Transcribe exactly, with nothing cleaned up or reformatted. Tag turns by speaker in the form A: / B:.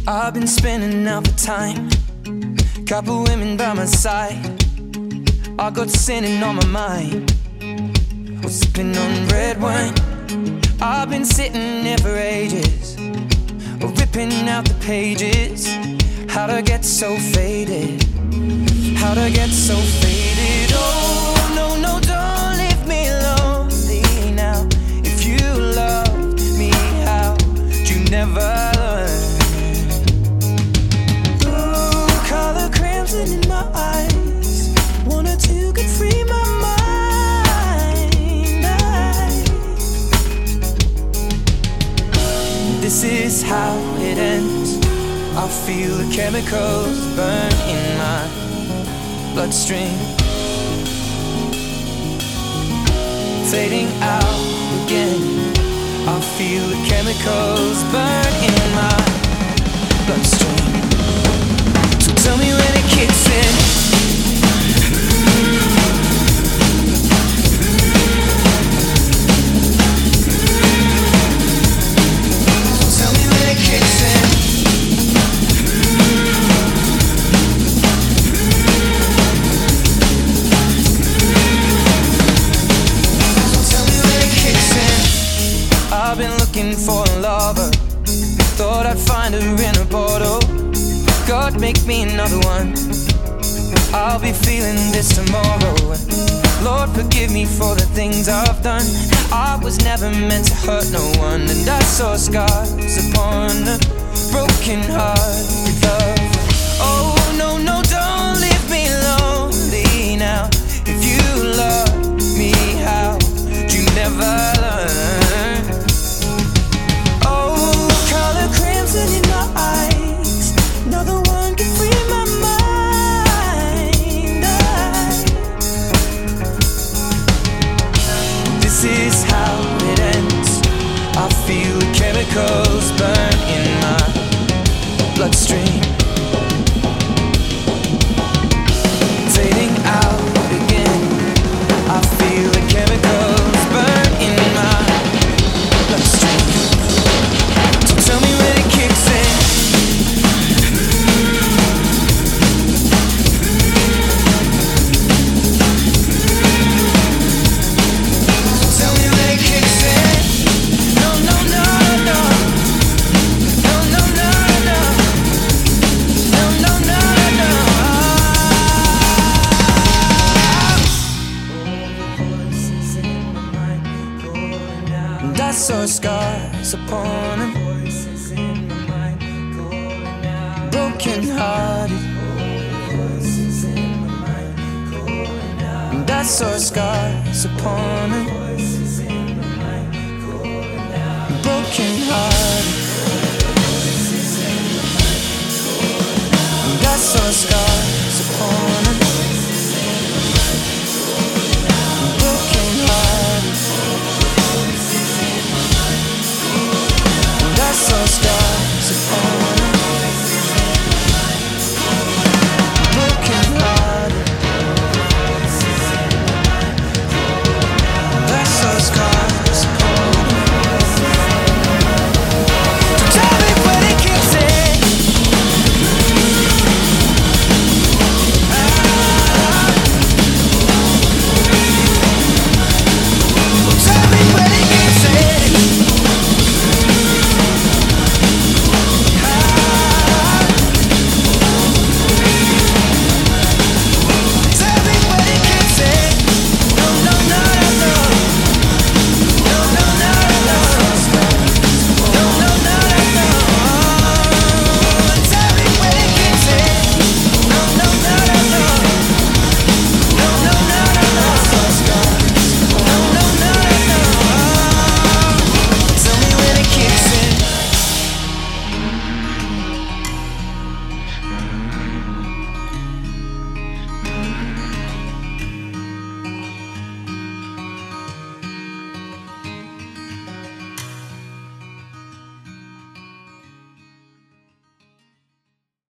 A: I've been spending out the time, couple women by my side. I got sinning on my mind, was sipping on red wine. I've been sitting here for ages, ripping out the pages. How'd I get so faded? How'd I get so faded? Oh, no, no, don't leave me lonely now. If you loved me, how'd you never learn? Ooh, color crimson in my eyes, wanted to get free my mind. I... This is how it ends. I feel the chemicals burn in my bloodstream, fading out again. I feel the chemicals burn in my bloodstream. So tell me when it kicks in. I've been looking for a lover, thought I'd find her in a bottle. God, make me another one, I'll be feeling this tomorrow. Lord, forgive me for the things I've done. I was never meant to hurt no one, and I saw scars upon a broken heart with love. Oh, no, no, don't leave me lonely now. If you love me, how'd you never learn? In my eyes, another one can free my mind. I... This is how it ends. I feel the chemicals burn in my bloodstream, fading out again. I feel the chemicals burn in my bloodstream. So tell me when it kicks in. So tell me when it kicks in. No, no, no, no. No, no, no, no. No, no, no, no. All the voices in my mind calling out, and I saw scars upon him, broken hearted, and I saw scars upon him.